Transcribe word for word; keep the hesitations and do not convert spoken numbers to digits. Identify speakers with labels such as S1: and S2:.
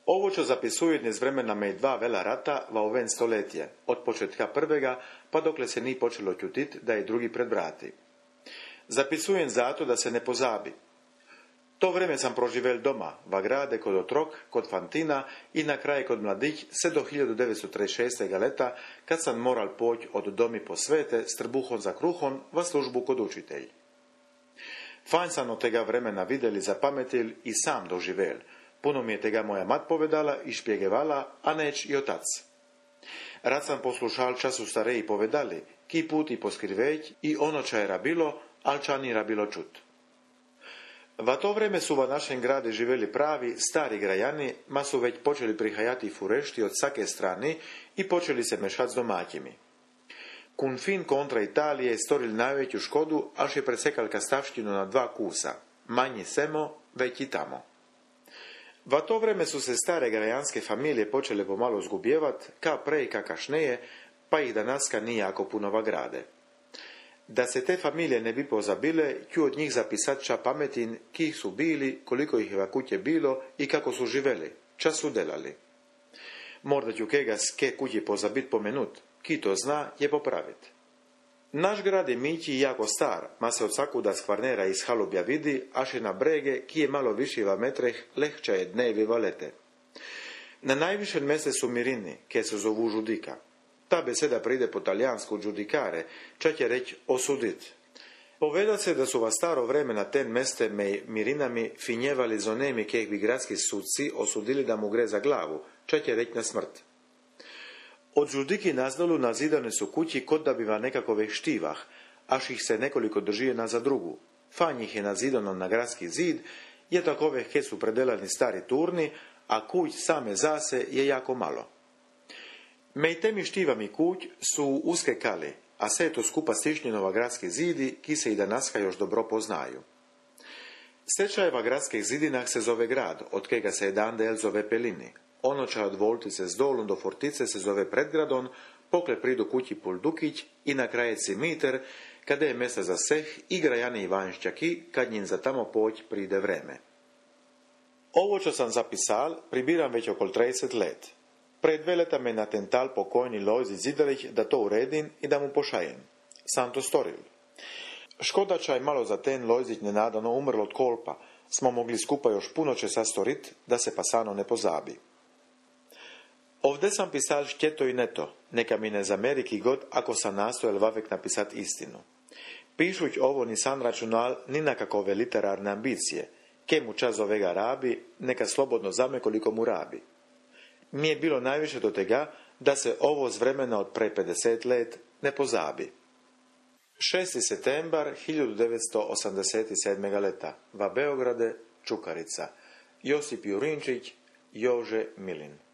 S1: Ovo čo zapisujem z vremena med dva vela rata va oven stoletje, od početka prvega pa dokle se ni počelo čutit da je drugi pred vrati. Zapisujem zato da se ne pozabi. To vreme sam proživel doma, va grade kod otrok, kod fantina i na kraju kod mladih, sve do hiljadu devetsto trideset šestog leta, kad sam moral poć od domi po svete s trbuhom za kruhom va službu kod učitelj. Fajn sam od tega vremena videli zapametil i sam doživel. Puno mi je tega moja mat povedala i špjegevala, a neć i otac. Rad sam poslušal času stareji povedali, ki puti poskriveć i ono ča je rabilo, al ča ni rabilo čut. Va to vreme su va našem grade živeli pravi, stari grajani, ma su već počeli prihajati furešti od svake strane i počeli se mešat s domaćimi. Kun fin kontra Italije storili najveću škodu, až je presekal kastavštinu na dva kusa, manji semo, već i tamo. Va to vreme su se stare grajanske familije počele pomalo zgubjevat, ka prej ka kašneje, pa ih danaska nije jako puno va grade. Da se te familije ne bi pozabile, ću od njih zapisat ča pametin, ki ih su bili, koliko ih va kuće bilo i kako su živeli, ča su delali. Morda ću kega ke kuće pozabit pomenut, ki to zna je popravit. Naš grad je mići jako star, ma se od svakuda skvarnera iz halubja vidi, až je na brege, ki je malo viši va metreh, lehča je dnevi valete. Na najvišem mese su mirini, ke se zovu žudika. Ta beseda pride po talijansku giudicare, čak je reć osudit. Poveda se da su va staro vreme na ten meste mej mirinami finjevali z onemi keh bi gradski sudci osudili da mu gre za glavu, čak je reć na smrt. Od žudiki nazdolu nazidane su kući kod da biva nekakove štivah, až ih se nekoliko drži jedna za drugu. Fanj ih je nazidano na gradski zid, je takove ke su predelani stari turni, a kuć same zase je jako malo. Mej temi štivami kuć su uske kale, a sve je to skupa stišnjenova gradski zidi, ki se i danaska još dobro poznaju. Stečajeva gradskih zidinah se zove grad, od kega se jedan del zove Pelini. Ono ča od Voltice s dolom do Fortice se zove Predgradon, pokle pridu kući Puldukić i na kraje Cimiter, kada je mesta za seh i grajani Ivanšćaki, kad njim za tamo poć pride vreme. Ovo čo sam zapisal, pribiram već okol trideset let. Pred dve leta me natental pokojni Lojzi Zidelić da to uredim i da mu pošajem. Sam to storil. Škoda čaj malo za ten Lojzić nenadano umrl od kolpa, smo mogli skupa još puno česa storit, da se pasano ne pozabi. Ovde sam pisal štjeto i neto, neka mi ne zameri ki god ako sam nastojal vavek napisat istinu. Pišuć ovo nisam računal ni na kakove literarne ambicije, ke mu čas ovega rabi, neka slobodno zame koliko mu rabi. Mi je bilo najviše do tega, da se ovo z vremena od pre pedeset let ne pozabi. šesti septembar hiljadu devetsto osamdeset sedmog leta, va Beograde, Čukarica, Josip Jurinčić, Jože Milin.